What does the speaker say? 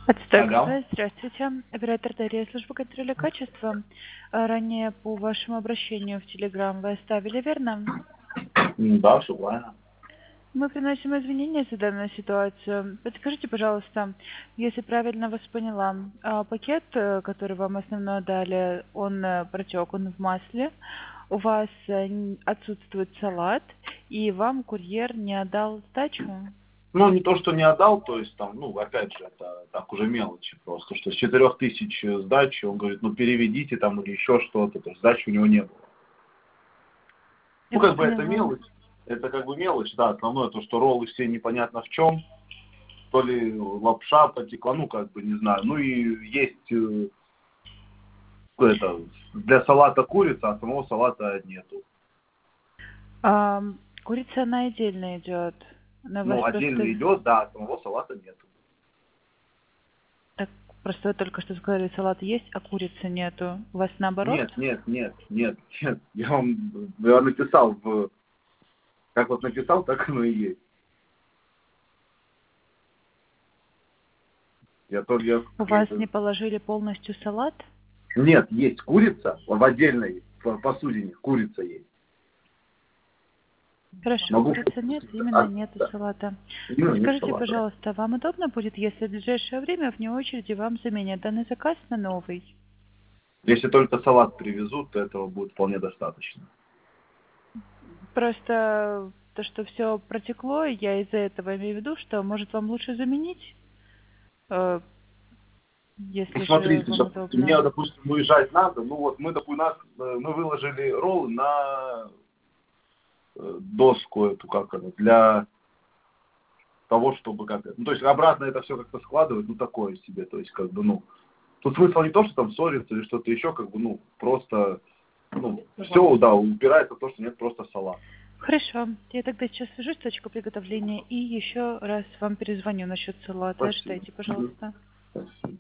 Отстойка Алло. связи, здравствуйте. Оператор Дарья, служба контроля качества. Ранее по вашему обращению в Telegram вы оставили, верно? Да, все правильно. Мы приносим извинения за данную ситуацию. Подскажите, пожалуйста, если правильно вас поняла, пакет, который вам основной дали, он протек, он в масле, у вас отсутствует салат, и вам курьер не отдал сдачу? Ну, не то, что не отдал, то есть там, ну, опять же, это так уже мелочи просто, что с 4000 сдачи, он говорит, ну, переведите там или еще что-то, то есть сдачи у него не было. Я Ну, вас как бы это поняла. мелочь, это как бы мелочь, да, основное то, что роллы все непонятно в чем, то ли лапша потекла, ну, как бы, не знаю, ну, и есть это, для салата курица, а самого салата нету. А, курица, она отдельно идет. Она у вас Ну, отдельно просто... идет, да, а самого салата нету. Так, просто вы только что сказали, салат есть, а курицы нету. У вас наоборот? Нет. Я написал как вот написал, так оно и есть. У вас не положили полностью салат? Нет, есть курица, в отдельной посудине курица есть. Хорошо, Могу курицы нет, именно да, нету да. салата. Именно нет Скажите, салата. пожалуйста, вам удобно будет, если в ближайшее время вне очереди вам заменят данный заказ на новый? Если только салат привезут, то этого будет вполне достаточно. Просто то, что все протекло, я из-за этого имею в виду, что может вам лучше заменить, э, Ну, если же смотрите, вам допустим, мне, удобно. допустим, уезжать надо, ну вот мы, допустим, мы выложили роллы на доску эту, как это, для того, чтобы как это. Ну, то есть обратно это все как-то складывать, ну, такое себе, то есть, как бы, ну, тут смысл не то, что там ссориться или что-то еще, как бы, ну, просто, ну, все, да, упирается в то, что нет просто салата. Хорошо, я тогда сейчас свяжусь с точкой приготовления и еще раз вам перезвоню насчет салата. Спасибо. Ожидайте, пожалуйста. Спасибо.